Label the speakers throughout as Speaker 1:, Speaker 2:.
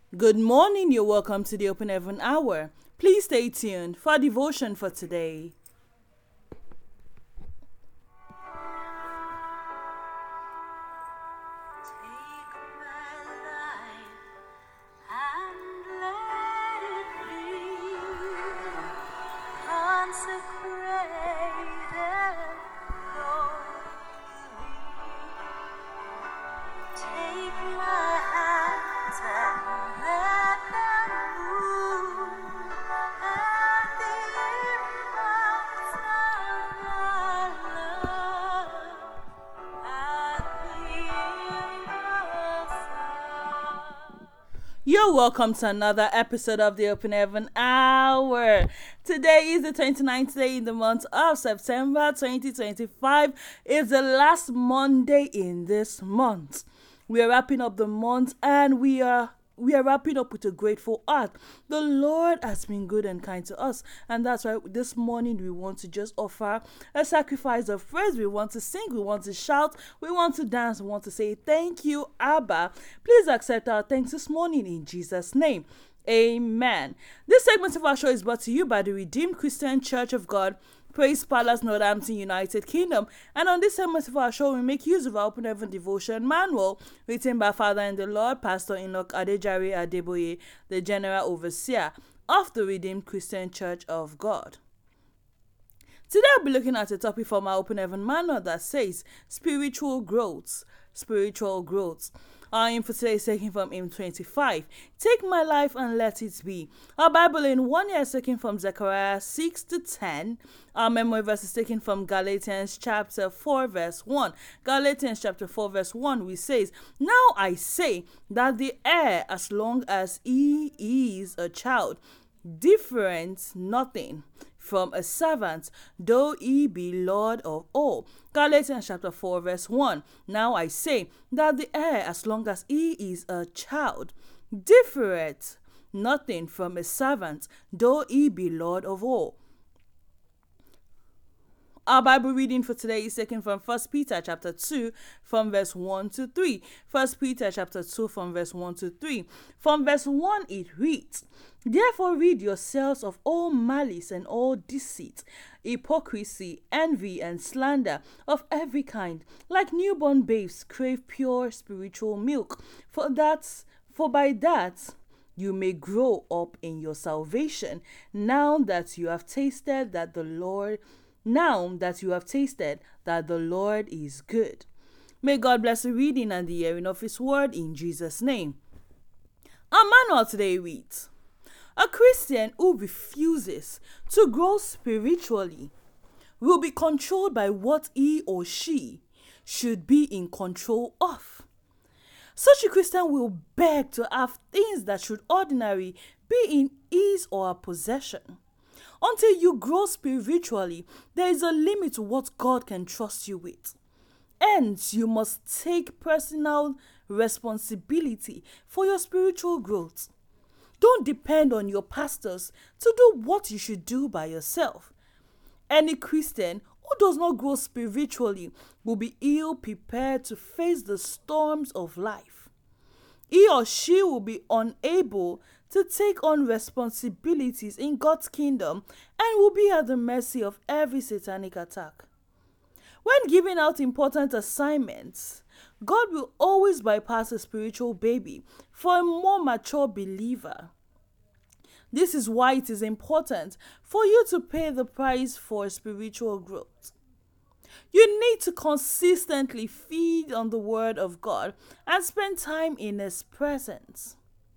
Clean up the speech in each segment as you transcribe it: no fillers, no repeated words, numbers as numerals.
Speaker 1: Good morning, you're welcome to the Open Heaven Hour. Please stay tuned for our devotion for today. You're welcome to another episode of the Open Heaven Hour. Today is the 29th day in the month of September 2025. It's the last Monday in this month. We are wrapping up the month and we are wrapping up with a grateful heart. The Lord has been good and kind to us, and that's why this morning we want to just offer a sacrifice of praise. We want to sing, we want to shout, we want to dance, we want to say thank you, Abba. Please accept our thanks this morning in Jesus' name. Amen. This segment of our show is brought to you by the Redeemed Christian Church of God, Praise Palace, Northampton, United Kingdom. And on this segment of our show, we make use of our Open Heaven Devotion Manual, written by Father in the Lord, Pastor Enoch Adejare Adeboye, the General Overseer of the Redeemed Christian Church of God. Today, I'll be looking at a topic from our Open Heaven Manual that says spiritual growth. Spiritual growth. Our info today is taken from hymn 25. Take my life and let it be. Our Bible in 1 year is taken from Zechariah 6 to 10. Our memory verse is taken from Galatians chapter 4 verse 1. Galatians chapter 4 verse 1, which says, Now I say that the heir, as long as he is a child, different nothing from a servant, though he be Lord of all. Galatians chapter 4 verse 1. Now I say that the heir, as long as he is a child, differeth nothing from a servant, though he be Lord of all. Our Bible reading for today is taken from 1 Peter chapter 2 from verse 1 to 3. 1 Peter chapter 2 from verse 1 to 3. From verse 1 it reads, Therefore rid yourselves of all malice and all deceit, hypocrisy, envy, and slander of every kind. Like newborn babes, crave pure spiritual milk, for by that you may grow up in your salvation, now that you have tasted that the Lord is good. May God bless the reading and the hearing of His word in Jesus' name. Our manual today reads, A Christian who refuses to grow spiritually will be controlled by what he or she should be in control of. Such a Christian will beg to have things that should ordinarily be in his or her possession. Until you grow spiritually, there is a limit to what God can trust you with. Hence, you must take personal responsibility for your spiritual growth. Don't depend on your pastors to do what you should do by yourself. Any Christian who does not grow spiritually will be ill prepared to face the storms of life. He or she will be unable to take on responsibilities in God's kingdom and will be at the mercy of every satanic attack. When giving out important assignments, God will always bypass a spiritual baby for a more mature believer. This is why it is important for you to pay the price for spiritual growth. You need to consistently feed on the Word of God and spend time in His presence.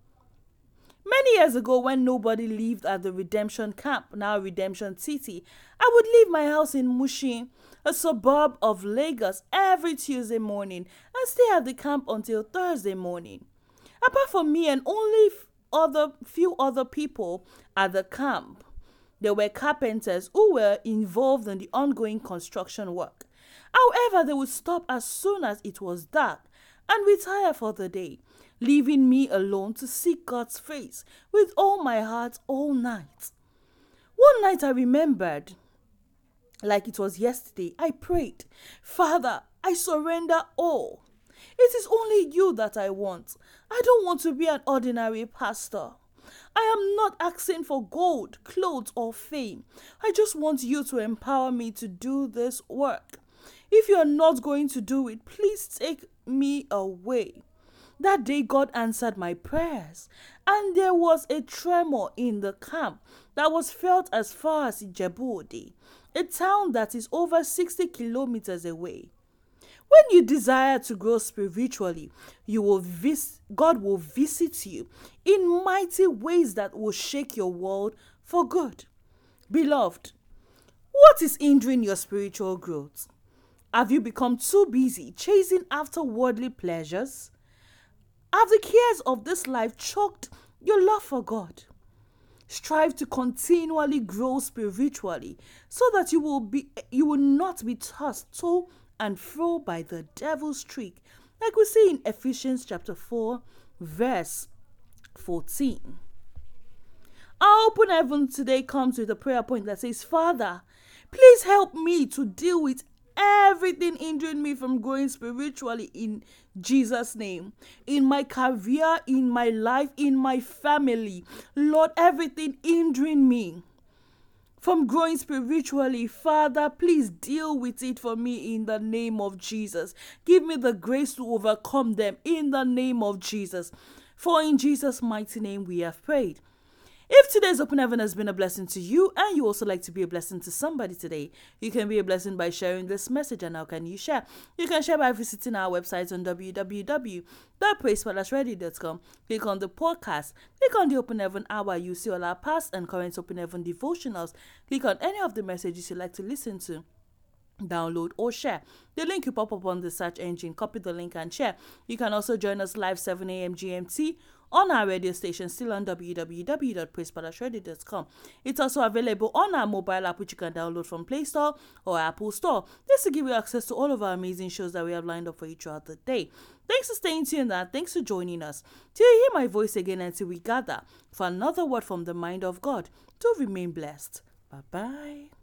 Speaker 1: Many years ago, when nobody lived at the Redemption Camp, now Redemption City, I would leave my house in Mushin, a suburb of Lagos, every Tuesday morning and stay at the camp until Thursday morning. Apart from me and only few other people at the camp, there were carpenters who were involved in the ongoing construction work. However, they would stop as soon as it was dark and retire for the day, leaving me alone to seek God's face with all my heart all night. One night I remembered, like it was yesterday, I prayed, Father, I surrender all. It is only you that I want. I don't want to be an ordinary pastor. I am not asking for gold, clothes, or fame. I just want you to empower me to do this work. If you are not going to do it, please take me away. That day, God answered my prayers, and there was a tremor in the camp that was felt as far as Ijebu-Ode, a town that is over 60 kilometers away. When you desire to grow spiritually, God will visit you in mighty ways that will shake your world for good. Beloved, what is hindering your spiritual growth? Have you become too busy chasing after worldly pleasures? Have the cares of this life choked your love for God? Strive to continually grow spiritually so that you will not be tossed to and fro by the devil's trick, like we see in Ephesians chapter 4, verse 14. Our open heaven today comes with a prayer point that says, Father, please help me to deal with everything hindering me from growing spiritually in Jesus' name. In my career, in my life, in my family. Lord, everything hindering me from growing spiritually, Father, please deal with it for me in the name of Jesus. Give me the grace to overcome them in the name of Jesus. For in Jesus' mighty name we have prayed. If today's Open Heaven has been a blessing to you and you also like to be a blessing to somebody today, you can be a blessing by sharing this message. And how can you share? You can share by visiting our website on www.praisepalaceready.com. Click on the podcast. Click on the Open Heaven Hour. You see all our past and current Open Heaven devotionals. Click on any of the messages you like to listen to, download or share. The link will pop up on the search engine. Copy the link and share. You can also join us live 7 a.m. GMT on our radio station, still on www.praisepalaceready.com. It's also available on our mobile app, which you can download from Play Store or Apple Store. This will give you access to all of our amazing shows that we have lined up for you throughout the day. Thanks for staying tuned and thanks for joining us. Till you hear my voice again until we gather for another word from the mind of God. Do remain blessed. Bye-bye.